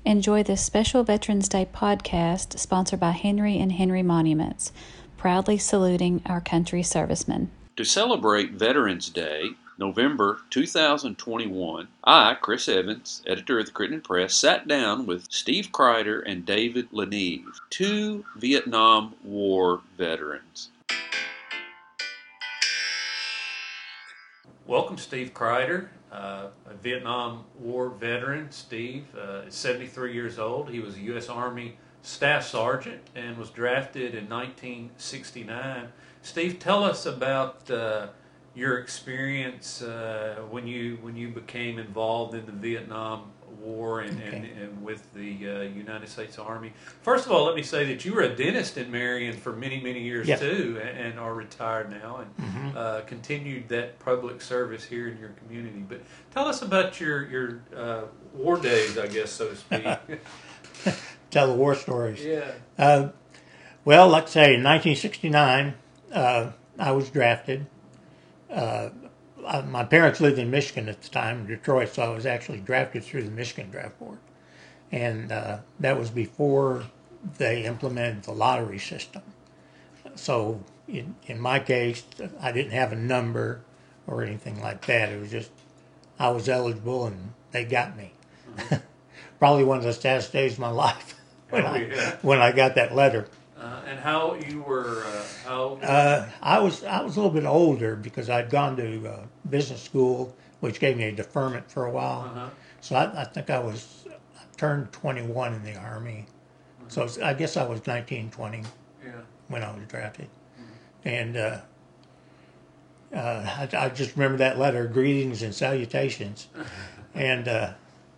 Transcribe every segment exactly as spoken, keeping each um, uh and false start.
Enjoy this special Veterans Day podcast sponsored by Henry and Henry Monuments, proudly saluting our country's servicemen. To celebrate Veterans Day, November two thousand twenty-one, I, Chris Evans, editor of the Crittenden Press, sat down with Steve Kreider and David LaNeve, two Vietnam War veterans. Welcome, Steve Kreider, uh, a Vietnam War veteran. Steve uh, is seventy-three years old. He was a U S Army Staff Sergeant and was drafted in nineteen sixty-nine. Steve, tell us about uh, your experience uh, when you when you became involved in the Vietnam War and, okay. and, and with the uh, United States Army. First of all, let me say that you were a dentist in Marion for many, many years yes. too, and, and are retired now, and mm-hmm. uh, continued that public service here in your community. But tell us about your your uh, war days, I guess, so to speak. Tell the war stories. Yeah. Uh, well, let's say in nineteen sixty-nine, uh, I was drafted. Uh, my parents lived in Michigan at the time, in Detroit, so I was actually drafted through the Michigan Draft Board. And uh, that was before they implemented the lottery system. So in, in my case, I didn't have a number or anything like that. It was just I was eligible and they got me. Mm-hmm. Probably one of the saddest days of my life when, oh, yeah. I, when I got that letter. Uh, and how you were, uh, how? Uh, I was I was a little bit older because I'd gone to uh, business school, which gave me a deferment for a while. Uh-huh. So I, I think I was I turned twenty-one in the Army. Uh-huh. So was, I guess I was nineteen, twenty yeah. when I was drafted. Uh-huh. And uh, uh, I, I just remember that letter, greetings and salutations. and uh,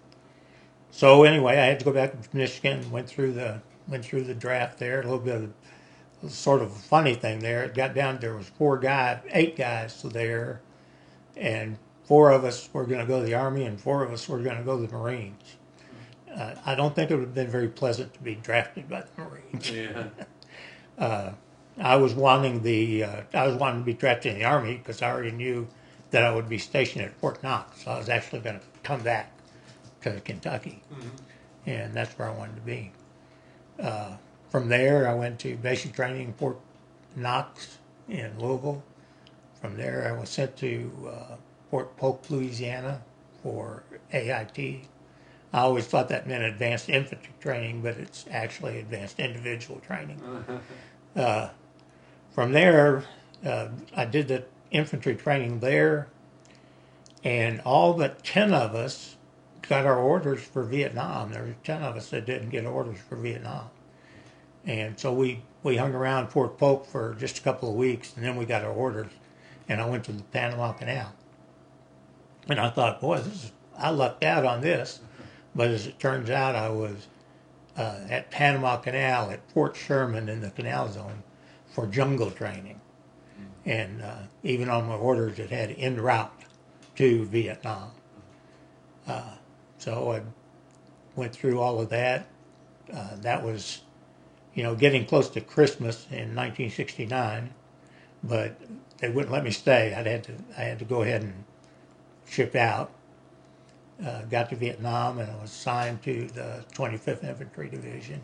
so anyway, I had to go back to Michigan, went through the Went through the draft there. A little bit of a, sort of a funny thing there. It got down. There was four guys, eight guys there, and four of us were going to go to the Army, and four of us were going to go to the Marines. Uh, I don't think it would have been very pleasant to be drafted by the Marines. Yeah. uh, I was wanting the. Uh, I was wanting to be drafted in the Army because I already knew that I would be stationed at Fort Knox. So I was actually going to come back to Kentucky, mm-hmm. and that's where I wanted to be. Uh, from there, I went to basic training in Fort Knox in Louisville. From there, I was sent to uh, Fort Polk, Louisiana for A I T. I always thought that meant advanced infantry training, but it's actually advanced individual training. uh, from there, uh, I did the infantry training there, and all but ten of us got our orders for Vietnam. There were ten of us that didn't get orders for Vietnam. And so we, we hung around Fort Polk for just a couple of weeks, and then we got our orders, and I went to the Panama Canal. And I thought, boy, this is, I lucked out on this. But as it turns out, I was uh, at Panama Canal at Fort Sherman in the Canal Zone for jungle training. And uh, even on my orders, it had en route to Vietnam. Uh, So I went through all of that. Uh, that was, you know, getting close to Christmas in nineteen sixty-nine, but they wouldn't let me stay. I had to, I had to go ahead and ship out. Uh, got to Vietnam and I was assigned to the twenty-fifth Infantry Division.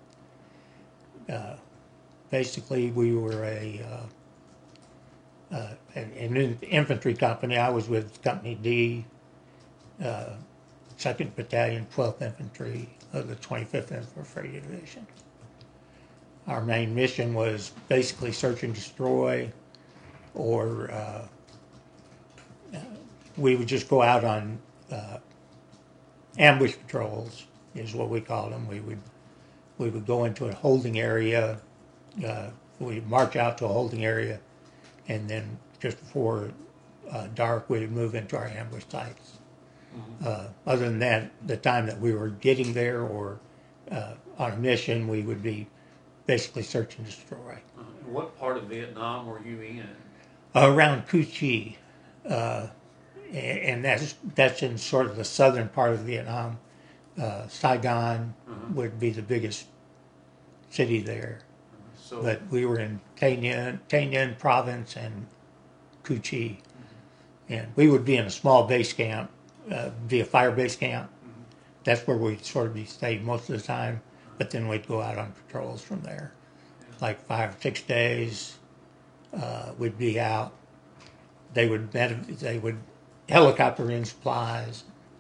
Uh, basically, we were a uh, uh, an, an infantry company. I was with Company D. Uh, second Battalion, twelfth Infantry of the twenty-fifth Infantry Division. Our main mission was basically search and destroy, or uh, we would just go out on uh, ambush patrols, is what we called them. We would we would go into a holding area, uh, we'd march out to a holding area, and then just before uh, dark, we would move into our ambush sites. Uh, other than that, the time that we were getting there or uh, on a mission, we would be basically search and destroy. Uh, what part of Vietnam were you in? Uh, around Cu Chi, uh, and that's that's in sort of the southern part of Vietnam. Uh, Saigon uh-huh. would be the biggest city there, uh-huh. so, but we were in Tay Ninh, Tay Ninh province and Cu Chi, uh-huh. and we would be in a small base camp. Uh, be a fire base camp, mm-hmm. that's where we'd sort of be stayed most of the time. But then we'd go out on patrols from there, like five or six days. Uh, we'd be out. They would they would helicopter in supplies.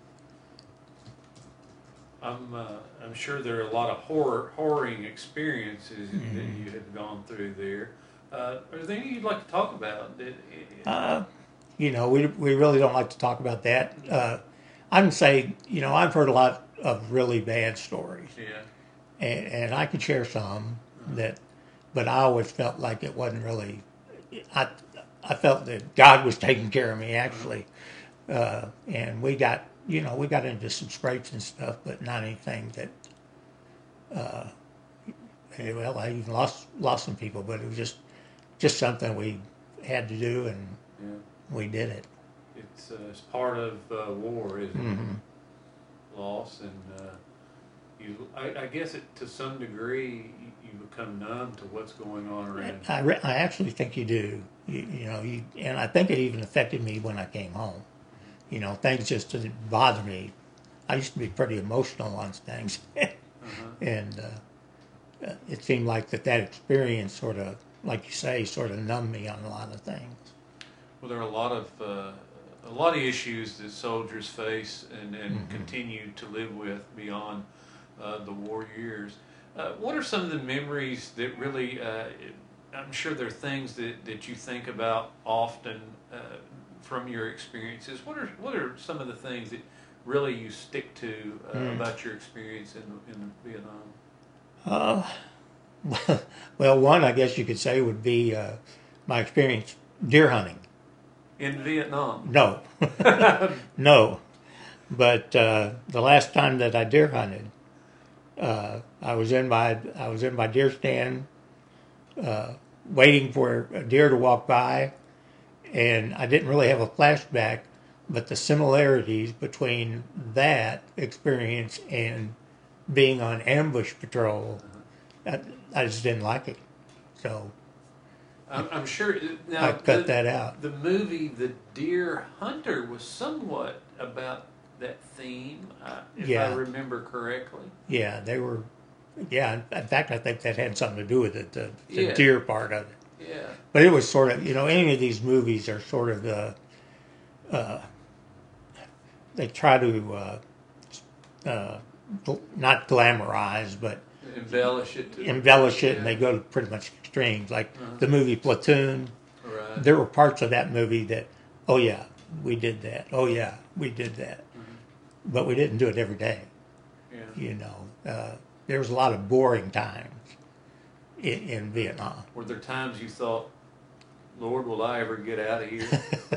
I'm uh, I'm sure there are a lot of horror horroring experiences Mm-hmm. that you had gone through there. Uh, are there any you'd like to talk about? That, Uh, you know, we we really don't like to talk about that. Uh, I can say, you know, I've heard a lot of really bad stories, yeah. and, and I could share some that, but I always felt like it wasn't really. I I felt that God was taking care of me actually, uh, and we got you know we got into some scrapes and stuff, but not anything that. Uh, well, I even lost lost some people, but it was just just something we had to do, and Yeah. we did it. It's, uh, it's part of uh, war, isn't Mm-hmm. it? Loss, and uh, you. I, I guess it to some degree you, you become numb to what's going on around. I, re- I actually think you do. You, you know, you, and I think it even affected me when I came home. You know, things just didn't bother me. I used to be pretty emotional on things, Uh-huh. and uh, it seemed like that that experience sort of, like you say, sort of numbed me on a lot of things. Well, there are a lot of uh, a lot of issues that soldiers face and, and Mhm. continue to live with beyond uh, the war years. Uh, what are some of the memories that really? Uh, I'm sure there are things that, that you think about often uh, from your experiences. What are what are some of the things that really you stick to uh, Mm. about your experience in in Vietnam? Uh, well, one I guess you could say would be uh, my experience deer hunting. In Vietnam. No, no. But uh, the last time that I deer hunted, uh, I was in my I was in my deer stand, uh, waiting for a deer to walk by, and I didn't really have a flashback, but the similarities between that experience and being on ambush patrol, I, I just didn't like it. So I'm, I'm sure. Now, I cut the, that out. The movie The Deer Hunter was somewhat about that theme, uh, if Yeah. I remember correctly. Yeah, they were. Yeah, in fact, I think that had something to do with it, the, the Yeah. deer part of it. Yeah. But it was sort of, you know, any of these movies are sort of, uh, uh, they try to uh, uh, gl- not glamorize, but Embellish it. To, embellish it, yeah. and they go to pretty much extremes. Like Uh-huh. the movie Platoon, Right. there were parts of that movie that, oh yeah, we did that. Oh yeah, we did that. Mhm. But we didn't do it every day. Yeah. You know, uh, there was a lot of boring times in, in Vietnam. Were there times you thought, Lord, will I ever get out of here?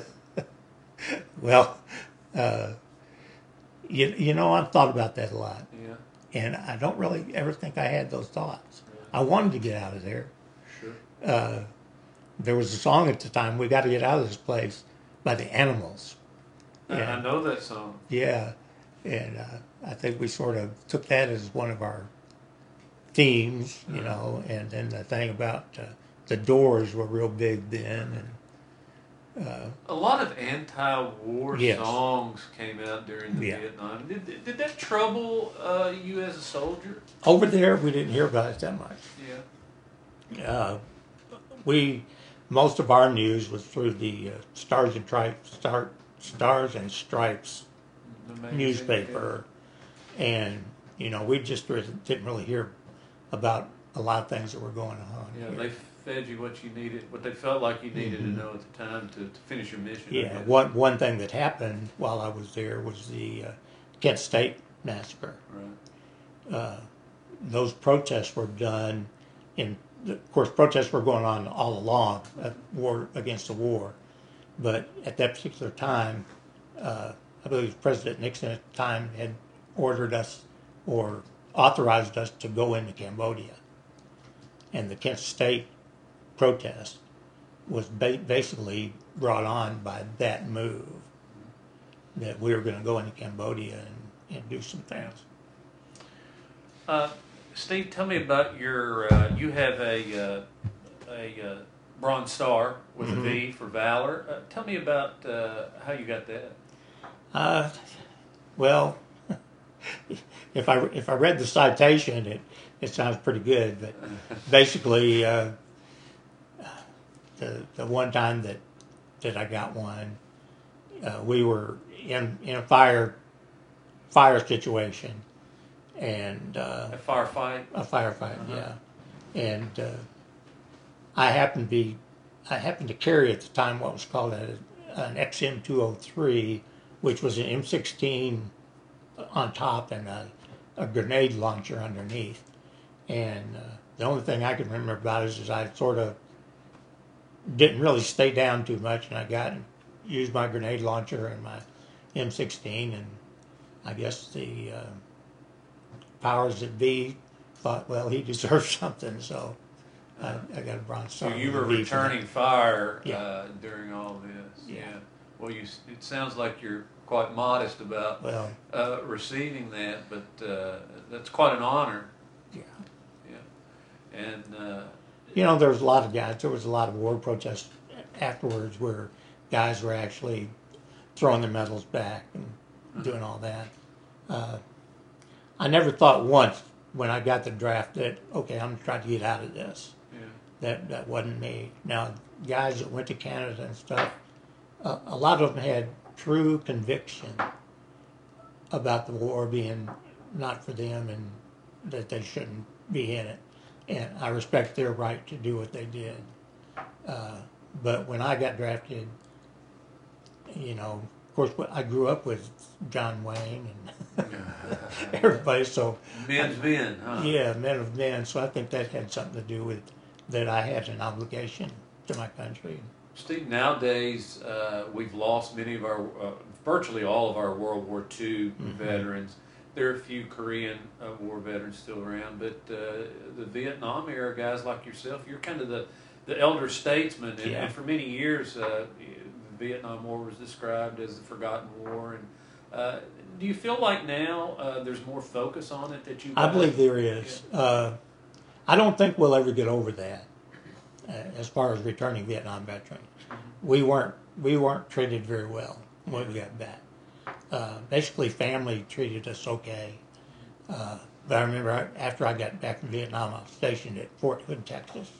Well, uh, you, you know, I've thought about that a lot. Yeah. And I don't really ever think I had those thoughts. I wanted to get out of there. Sure. Uh, there was a song at the time, "We Got to Get Out of This Place," by the Animals. I, Yeah. I know that song. Yeah, and uh, I think we sort of took that as one of our themes, you know. And then the thing about uh, the Doors were real big then, and uh, A lot of anti-war Yes. songs came out during the Yeah. Vietnam. Did, did, did that trouble uh, you as a soldier? over there we didn't hear about it that much. Yeah. Uh, we most of our news was through the uh, Stars and Stripes, Star, Stars and Stripes The magazine, newspaper, and you know we just re- didn't really hear about a lot of things that were going on. Yeah, here. they fed you what you needed, what they felt like you needed Mhm. to know at the time to, to finish your mission. I Yeah, guess. one one thing that happened while I was there was the uh, Kent State massacre. Right. Uh, those protests were done in, of course, protests were going on all along, uh, war against the war, but at that particular time, uh, I believe President Nixon at the time had ordered us or authorized us to go into Cambodia, and the Kent State protest was ba- basically brought on by that move, that we were going to go into Cambodia and, and do some things. Uh, Steve, tell me about your. Uh, you have a uh, a uh, Bronze Star with Mhm. a V for valor. Uh, tell me about uh, how you got that. Uh, well, if I if I read the citation, it it sounds pretty good. But basically, uh, the the one time that that I got one, uh, we were in in a fire fire situation, and uh, A firefight. a firefight, Uh-huh. yeah, and uh, I happened to be I happened to carry at the time what was called a, an X M two oh three, which was an M sixteen on top and a, a grenade launcher underneath. And uh, the only thing I can remember about it is I sort of didn't really stay down too much, and I got used my grenade launcher and my M sixteen, and I guess the uh, powers that be thought, well, he deserves something, so I, I got a bronze star. So you with were a V for that. returning fire Yeah. uh, during all this. Yeah. Well, you. It sounds like you're quite modest about Well, uh, receiving that, but uh, that's quite an honor. yeah. Yeah. And uh, You know, there was a lot of guys, there was a lot of war protests afterwards where guys were actually throwing their medals back and doing all that. Uh, I never thought once when I got the draft that, okay, I'm trying to get out of this. yeah. That that wasn't me. Now, guys that went to Canada and stuff, uh, a lot of them had true conviction about the war being not for them and that they shouldn't be in it. And I respect their right to do what they did. Uh, but when I got drafted, you know, of course, I grew up with John Wayne and everybody, so Men's men, huh? yeah, men of men. So I think that had something to do with that I had an obligation to my country. Steve, nowadays uh, we've lost many of our, uh, virtually all of our World War Two Mm-hmm. veterans. There are a few Korean uh, War veterans still around, but uh, the Vietnam era guys like yourself, you're kind of the, the elder statesman. And, Yeah. and for many years, uh, the Vietnam War was described as the forgotten war. And uh, do you feel like now uh, there's more focus on it that you? I guys- believe there is. Uh, I don't think we'll ever get over that. Uh, as far as returning Vietnam veterans, we weren't we weren't treated very well when we got back. Uh, basically, family treated us okay. Uh, but I remember after I got back from Vietnam, I was stationed at Fort Hood, Texas,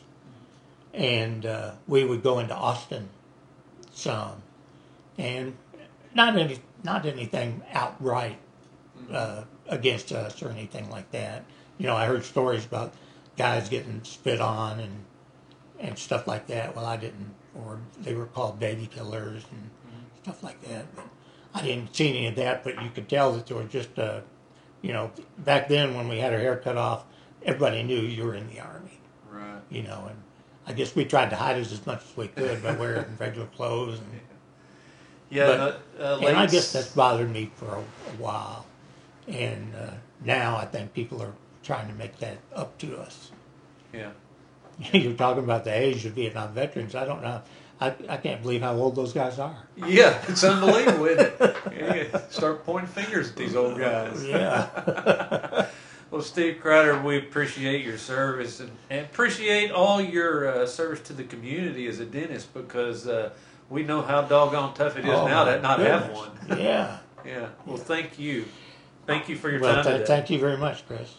and uh, we would go into Austin some, and not any not anything outright uh, against us or anything like that. You know, I heard stories about guys getting spit on and and stuff like that. Well, I didn't, or they were called baby killers and mm-hmm. stuff like that. But I didn't see any of that. But you could tell that there was just, uh, you know, back then when we had our hair cut off, everybody knew you were in the Army. Right. You know, and I guess we tried to hide it as much as we could by wearing regular clothes. And, Yeah. but, uh, uh, and I late- guess that's bothered me for a, a while. And uh, now I think people are trying to make that up to us. Yeah. You're talking about the age of Vietnam veterans. I don't know. I, I can't believe how old those guys are. Yeah, it's unbelievable, isn't it? Yeah, start pointing fingers at these old guys. Yeah. Well, Steve Crider, we appreciate your service and, and appreciate all your uh, service to the community as a dentist because uh, we know how doggone tough it is Oh, now my to not have goodness. one. Yeah. Yeah. Well, thank you. Thank you for your Well, time th- today. thank you very much, Chris.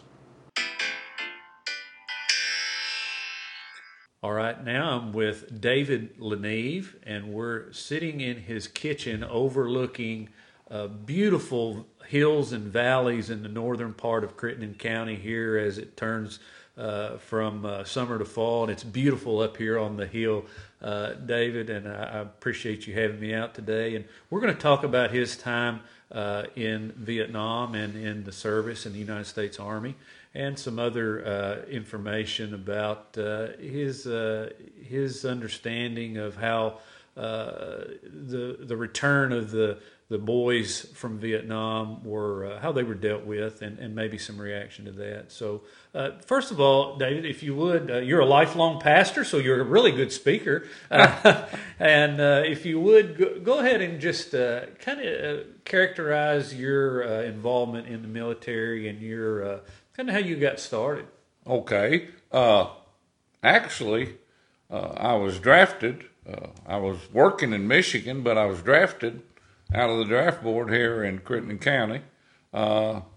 All right, now I'm with David Leneve, and we're sitting in his kitchen overlooking uh, beautiful hills and valleys in the northern part of Crittenden County here as it turns uh, from uh, summer to fall, and it's beautiful up here on the hill, uh, David, and I, I appreciate you having me out today. And we're going to talk about his time uh, in Vietnam and in the service in the United States Army, and some other uh, information about uh, his uh, his understanding of how uh, the the return of the the boys from Vietnam were uh, how they were dealt with, and, and maybe some reaction to that. So, uh, first of all, David, if you would, uh, you're a lifelong pastor, so you're a really good speaker, uh, and uh, if you would go, go ahead and just uh, kind of uh, characterize your uh, involvement in the military and your uh, kind of how you got started. Okay. Uh, actually, uh, I was drafted. Uh, I was working in Michigan, but I was drafted out of the draft board here in Crittenden County. Uh,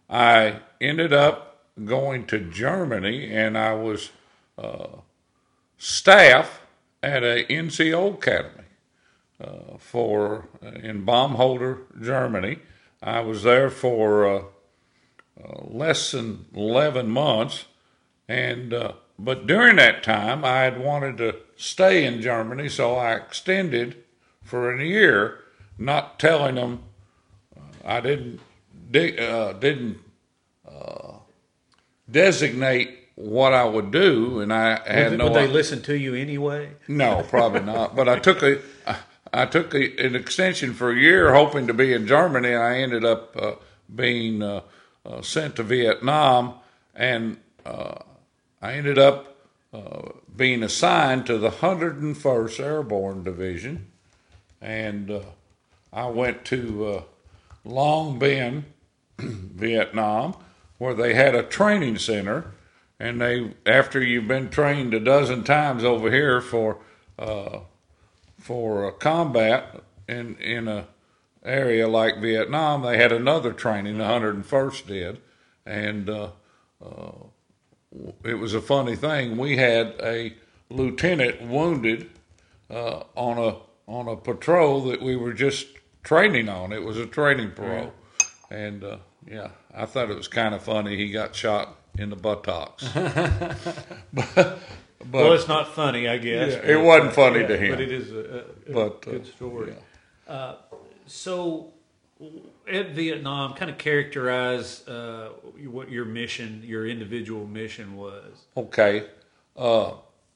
I ended up going to Germany, and I was uh, staff at a N C O academy uh, for uh, in Baumholder, Germany. I was there for uh, uh, less than eleven months, and uh, but during that time I had wanted to stay in Germany, so I extended for a year, not telling them uh, I didn't uh, didn't uh, designate what I would do, and I had would, no. Would they listen to you anyway? No, probably not. But I took a, I took a, an extension for a year, hoping to be in Germany, and I ended up uh, being uh, uh, sent to Vietnam, and uh, I ended up uh, being assigned to the one hundred first Airborne Division, and uh, I went to uh, Long Binh, Vietnam, where they had a training center. And they, after you've been trained a dozen times over here for uh, for combat in in a area like Vietnam, they had another training. The one hundred first did, and uh, uh, it was a funny thing. We had a lieutenant wounded uh, on a on a patrol that we were just training on. It was a training parole, and uh, yeah, I thought it was kind of funny. He got shot in the buttocks. but, but, well, it's not funny, I guess. Yeah, it wasn't funny yeah, to him. But it is a, a, but, a good uh, story. Yeah. Uh, so, at Vietnam, kind of characterize uh, what your mission, your individual mission was. Okay. Uh,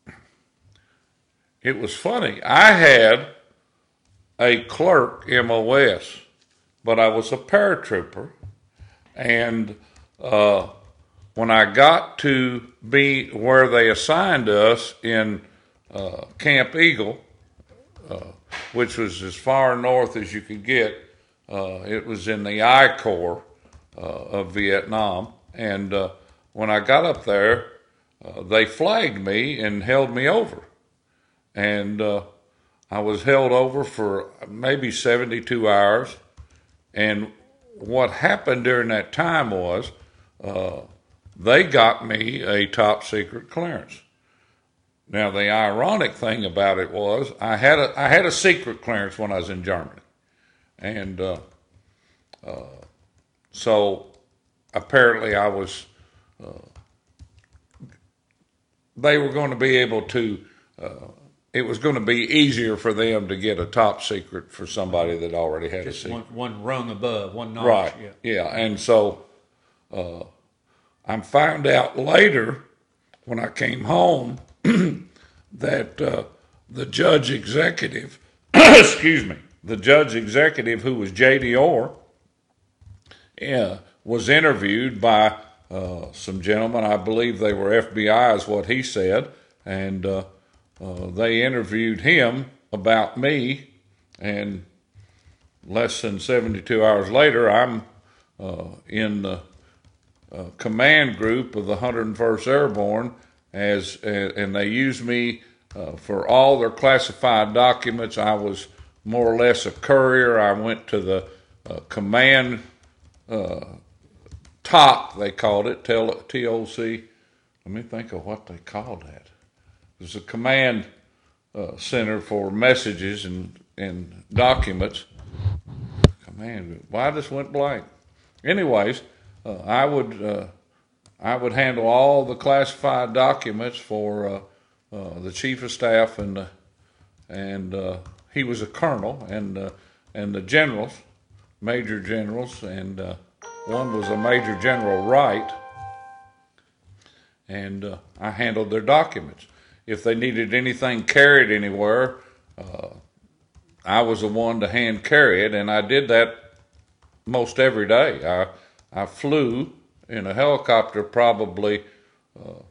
it was funny. I had a clerk M O S, but I was a paratrooper, and uh, when I got to be where they assigned us in uh, Camp Eagle, uh, which was as far north as you could get, uh, it was in the I Corps uh, of Vietnam. And uh, when I got up there, uh, they flagged me and held me over. And uh, I was held over for maybe seventy-two hours. And what happened during that time was, uh, they got me a top secret clearance. Now, the ironic thing about it was I had a I had a secret clearance when I was in Germany, and uh, uh, so apparently I was. Uh, they were going to be able to. Uh, it was going to be easier for them to get a top secret for somebody that already had Just a secret. One, one rung above, one notch. Right. Yeah. Yeah, and so. Uh, I found out later when I came home that uh, the judge executive, excuse me, the judge executive who was J D Orr, yeah, was interviewed by uh, some gentlemen. I believe they were F B I is what he said, and uh, uh, they interviewed him about me, and less than seventy-two hours later, I'm uh, in the Uh, command group of the one hundred first Airborne, as uh, and they used me uh, for all their classified documents. I was more or less a courier. I went to the uh, command uh, top, they called it, T O C. Let me think of what they called that. It was a command uh, center for messages and, and documents. Command, well, I just went blank. Anyways, Uh, I would uh, I would handle all the classified documents for uh, uh, the chief of staff and uh, and uh, he was a colonel and uh, and the generals, major generals, and uh, one was a Major General Wright, and uh, I handled their documents. If they needed anything carried anywhere, uh, I was the one to hand carry it, and I did that most every day. I I flew in a helicopter probably uh,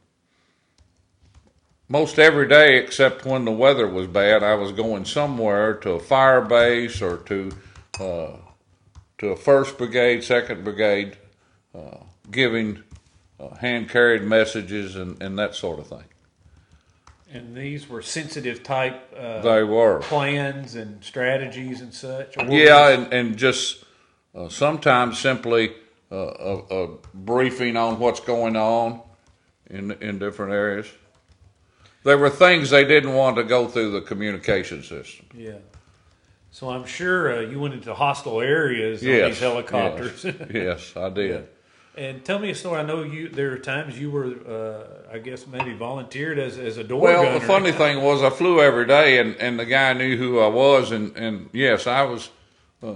most every day except when the weather was bad. I was going somewhere to a fire base or to uh, to a first Brigade, second Brigade, uh, giving uh, hand-carried messages and, and that sort of thing. And these were sensitive type uh, They were. plans and strategies and such? Or what Yeah, was- and, and just uh, sometimes simply a, a, a briefing on what's going on in in different areas. There were things they didn't want to go through the communication system. Yeah. So I'm sure uh, you went into hostile areas Yes, on these helicopters. Yes, yes I did. Yeah. And tell me a story. I know you. There are times you were, uh, I guess, maybe volunteered as as a door Well, gunner. the funny thing was, I flew every day, and, and the guy knew who I was, and, and yes, I was uh,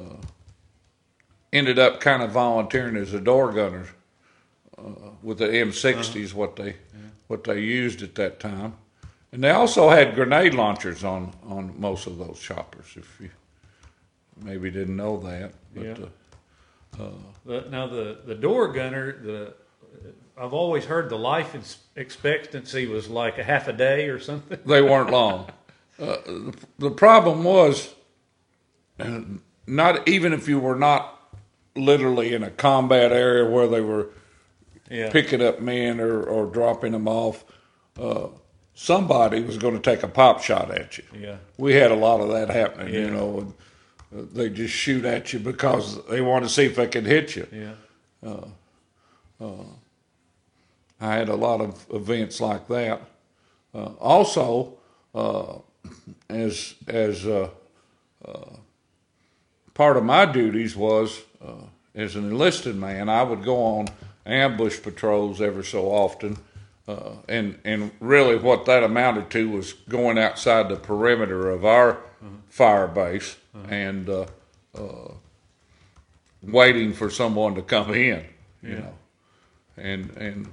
ended up kind of volunteering as a door gunner uh, with the M sixties, uh-huh. what they yeah. what they used at that time, and they also had grenade launchers on, on most of those choppers. If you maybe didn't know that, but. Yeah. Uh, Uh, the, now the, the door gunner, the I've always heard the life expectancy was like a half a day or something. They weren't long. Uh, the, the problem was, uh, not even if you were not literally in a combat area where they were yeah. picking up men or, or dropping them off, uh, somebody was going to take a pop shot at you. Yeah, we had a lot of that happening, yeah. you know. And, they just shoot at you because they want to see if they can hit you. Yeah. Uh, uh, I had a lot of events like that. Uh, also, uh, as as uh, uh, part of my duties was uh, as an enlisted man, I would go on ambush patrols every so often, uh, and and really what that amounted to was going outside the perimeter of our mm-hmm. fire base. Uh-huh. And uh, uh, waiting for someone to come in, you yeah. know, and and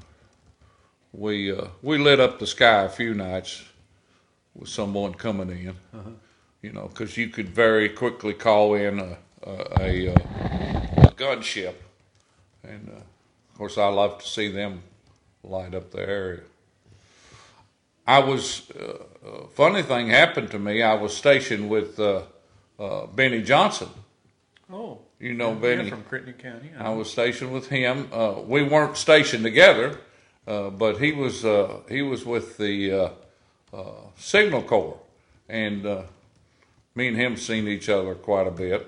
we uh, we lit up the sky a few nights with someone coming in, uh-huh. you know, because you could very quickly call in a a, a, a gunship, and uh, of course I love to see them light up the area. I was uh, a funny thing happened to me. I was stationed with. Uh, Uh, Benny Johnson. Oh, you know yeah, Benny from Crittenden County. I, I was stationed with him. Uh, we weren't stationed together, uh, but he was uh, he was with the uh, uh, Signal Corps, and uh, me and him seen each other quite a bit.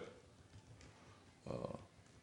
Uh,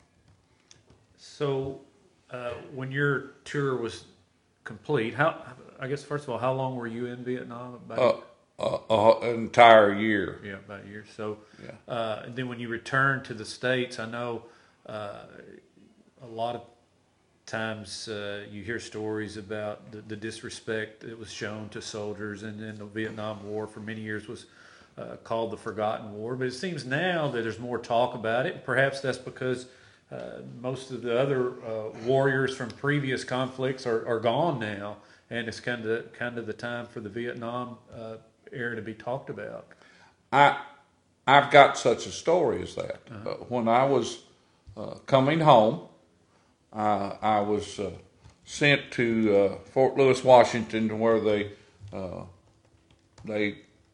so, uh, when your tour was complete, how I guess first of all, how long were you in Vietnam? About uh, Uh, uh, an entire year. Yeah, about a year. So, yeah. uh, and then when you returned to the States, I know uh, a lot of times uh, you hear stories about the, the disrespect that was shown to soldiers, and then the Vietnam War for many years was uh, called the Forgotten War. But it seems now that there's more talk about it. Perhaps that's because uh, most of the other uh, warriors from previous conflicts are, are gone now, and it's kind of kind of the time for the Vietnam uh, era to be talked about. I, I've got such a story as that. Uh-huh. Uh, when I was uh, coming home, uh, I was uh, sent to uh, Fort Lewis, Washington, where they uh, they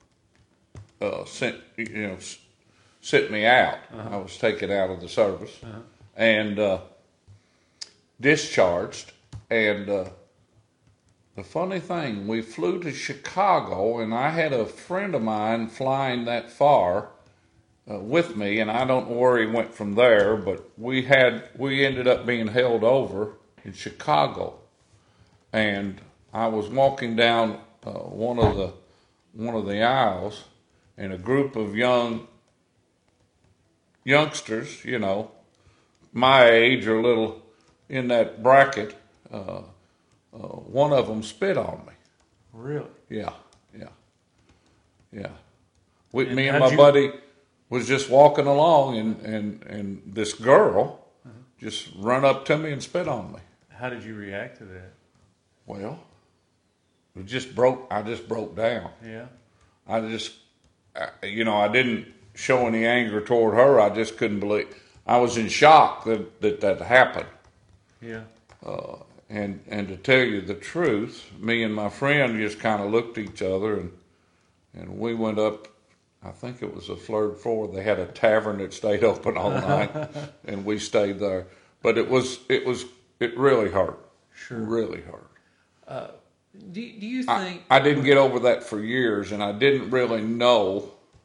uh, sent you know sent me out. Uh-huh. I was taken out of the service uh-huh. and uh, discharged, and. Uh, The funny thing, we flew to Chicago, and I had a friend of mine flying that far uh, with me, and I don't know where he went from there, but we had we ended up being held over in Chicago, and I was walking down uh, one of the one of the aisles, and a group of young youngsters, you know, my age or a little in that bracket. Uh, Uh, one of them spit on me. Really? Yeah, yeah, yeah. We, and me and my you... buddy was just walking along, and, and, and this girl uh-huh. just run up to me and spit on me. How did you react to that? Well, it just broke. I just broke down. Yeah. I just, I, you know, I didn't show any anger toward her. I just couldn't believe. I was in shock that that, that happened. Yeah. Uh, And and to tell you the truth, me and my friend just kind of looked at each other, and and we went up. I think it was the third floor. They had a tavern that stayed open all night, and we stayed there. But it was it was it really hurt. Sure, really hurt. Uh, do Do you think I, I didn't get over that for years, and I didn't really know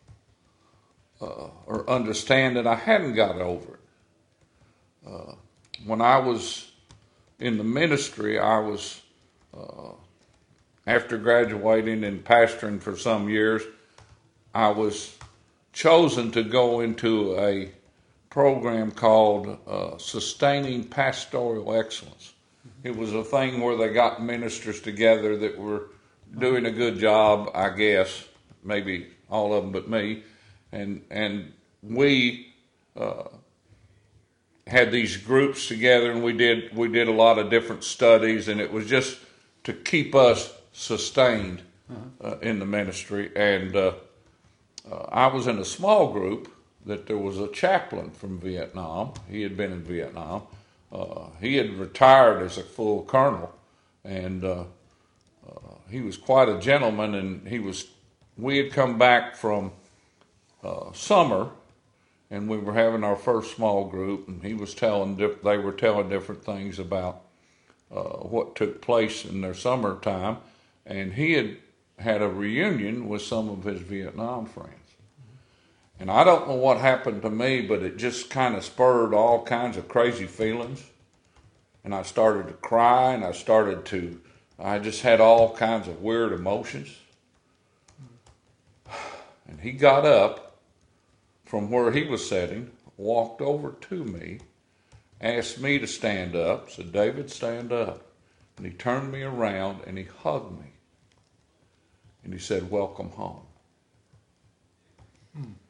uh, or understand that I hadn't got over it. Uh, when I was in the ministry, I was, uh, after graduating and pastoring for some years, I was chosen to go into a program called uh, Sustaining Pastoral Excellence. It was a thing where they got ministers together that were doing a good job, I guess, maybe all of them but me, and and we uh, had these groups together, and we did we did a lot of different studies, and it was just to keep us sustained uh, in the ministry. And uh, uh, I was in a small group that there was a chaplain from Vietnam. He had been in Vietnam. Uh, he had retired as a full colonel, and uh, uh, he was quite a gentleman. And he was. We had come back from uh, summer, and we were having our first small group, and he was telling. They were telling different things about uh, what took place in their summertime, and he had had a reunion with some of his Vietnam friends. And I don't know what happened to me, but it just kind of spurred all kinds of crazy feelings. And I started to cry, and I started to, I just had all kinds of weird emotions. And he got up from where he was sitting, walked over to me, asked me to stand up, said, "David, stand up." And he turned me around and he hugged me. And he said, "Welcome home." Hmm.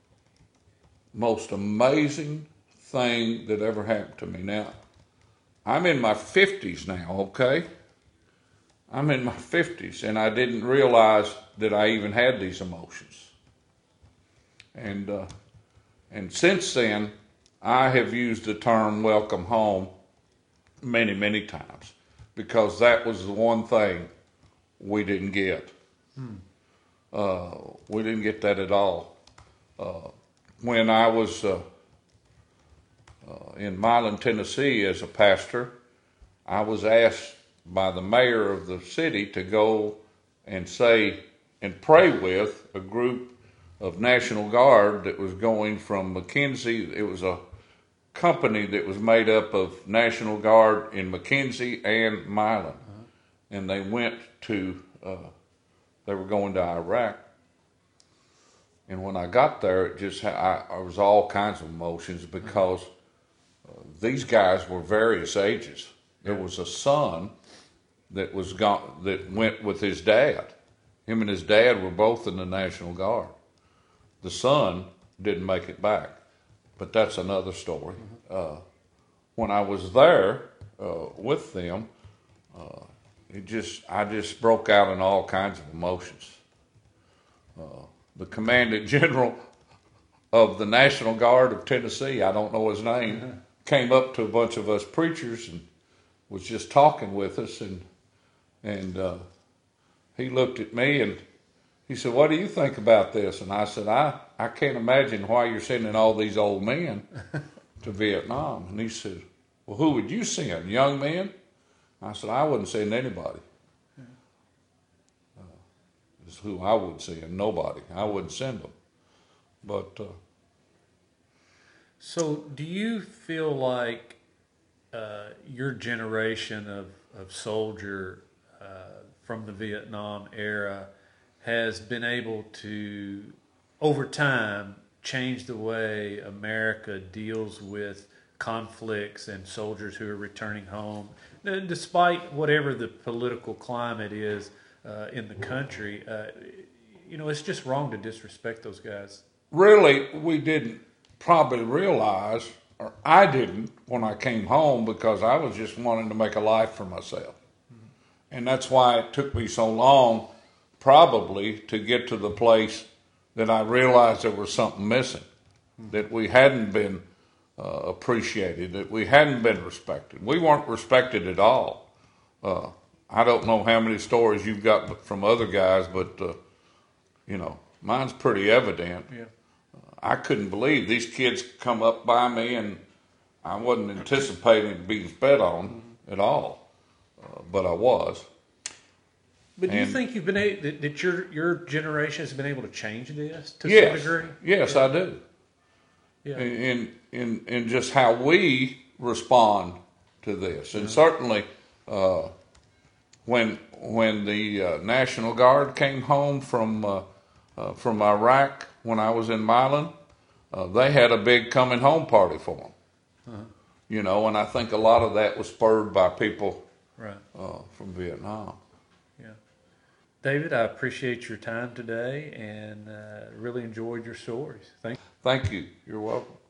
Most amazing thing that ever happened to me. Now, I'm in my fifties now, okay? I'm in my fifties, and I didn't realize that I even had these emotions. And uh, and since then, I have used the term "welcome home" many, many times, because that was the one thing we didn't get. Hmm. Uh, we didn't get that at all. Uh, when I was uh, uh, in Milan, Tennessee as a pastor, I was asked by the mayor of the city to go and say and pray with a group of National Guard that was going from McKenzie. It was a company that was made up of National Guard in McKenzie and Milan. Uh-huh. And they went to, uh, they were going to Iraq. And when I got there, it just I, I was all kinds of emotions, because uh, these guys were various ages. There was a son that was gone, that went with his dad. Him and his dad were both in the National Guard. The son didn't make it back, but that's another story. Uh, when I was there uh, with them, uh, it just I just broke out in all kinds of emotions. Uh, the commandant general of the National Guard of Tennessee, I don't know his name, mm-hmm. came up to a bunch of us preachers and was just talking with us, and and uh, he looked at me and he said, "What do you think about this?" And I said, I, I can't imagine why you're sending all these old men to Vietnam. And he said, "Well, who would you send, young men?" I said, "I wouldn't send anybody. Uh, this is who I would send, nobody. I wouldn't send them." But uh, so do you feel like uh, your generation of, of soldier uh, from the Vietnam era has been able to, over time, change the way America deals with conflicts and soldiers who are returning home, despite whatever the political climate is uh, in the country? Uh, you know, it's just wrong to disrespect those guys. Really, we didn't probably realize, or I didn't when I came home, because I was just wanting to make a life for myself. Mm-hmm. And that's why it took me so long, probably, to get to the place that I realized there was something missing, mm-hmm. that we hadn't been uh, appreciated, that we hadn't been respected. We weren't respected at all. Uh, I don't know how many stories you've got from other guys, but, uh, you know, mine's pretty evident. Yeah. I couldn't believe these kids come up by me, and I wasn't anticipating being spit on mm-hmm. at all, uh, but I was. But do and, you think you've been able, that, that your your generation has been able to change this to yes, some degree? Yes, yeah. I do. Yeah. In in in just how we respond to this. And certainly, uh, when when the uh, National Guard came home from uh, uh, from Iraq when I was in Milan, uh, they had a big coming home party for them. Uh-huh. You know, and I think a lot of that was spurred by people Right. uh, from Vietnam. Yeah. David, I appreciate your time today and uh, really enjoyed your stories. Thank you. Thank you. You're welcome.